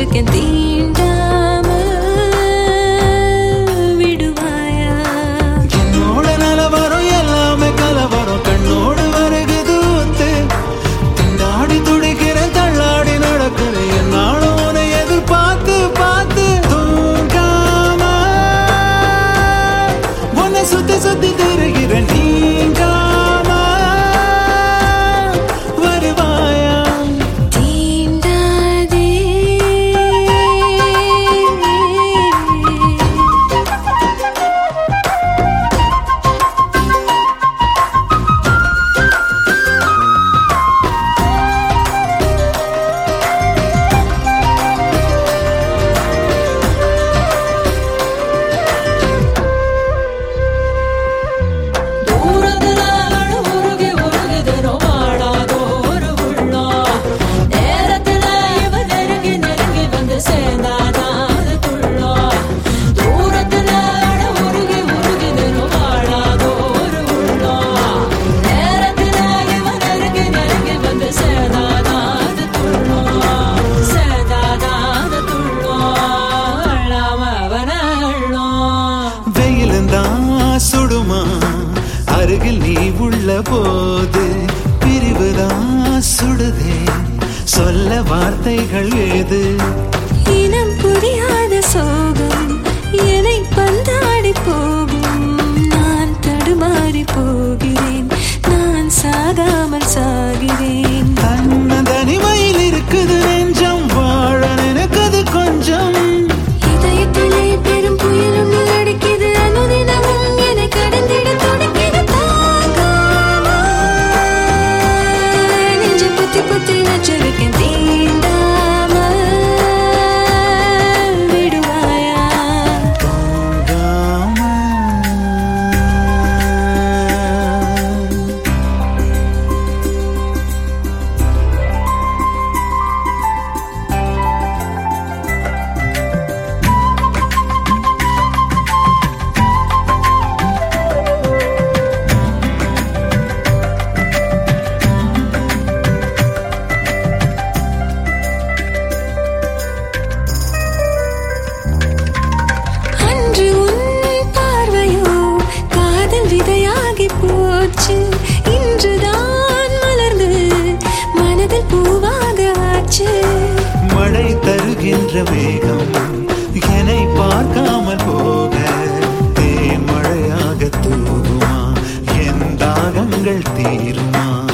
வச்சிருக்கேன் தீண்டாம விடுவாயா என்னோட நலவரம் எல்லாமே கலவரம் கண்ணோடு வருகுது ஊத்து திண்டாடி துடிக்கிறேன் தள்ளாடி நடக்கிறேன் என்னாலும் உன்னை எதிர்பார்த்து பார்த்து தூங்காம உன்னை சுத்தி சுத்தி திரிகிறேன் நீங்காம வருவாயா தீண்டாதே தூரத்துல உருகி உருகுதுனோ வாடாதோ ஒரு உள்ளம் நேரத்துல இவ நெருங்கி நெருங்கி வந்து சேர்ந்தாதான் அது துள்ளம் தூரத்துல உருகி உருகுதுனோ வாடாதோ ஒரு உள்ளம் நேரத்துல இவ நெருங்கி நெருங்கி வந்து சேர்ந்தாதான் அது துள்ளம் சேர்ந்தாதான் அது துள்ளம் அள்ளாம அவன அள்ளும் வெயிலுந்தான் சுடுமா அருகில் நீ உள்ள போது பிரிவுதான் சுடுதே சொல்ல வார்த்தைகள் ஏது இனம் புரியாத சோகம் என்னை பந்தாடி போகும் நான் தடுமாறி போகிறேன் நான் சாகாமல் சாகிறேன் தன்ன தனிமையில் இருக்குது நெஞ்சம் வாழ நினைக்குது கொஞ்சம் இதயத்திலே பெரும் புயலும் அடிக்குது அனுதினமும் என்னை கடந்திட துடிக்குது தாங்காம நெஞ்சு புத்தி புத்தி வச்சிருக்கேன் தீண்டாம விடுவாயா தூங்காம அன்று உன் பார்வையோ காதல் விதையாகி போச்சு இன்றுதான் மலர்ந்து மனதில் பூவாக ஆச்சு மழை தருகின்ற வேகம் என்னை பார்க்காமல் போக தேன் மழையாக தூகுமா என் தாகங்கள் தீருமா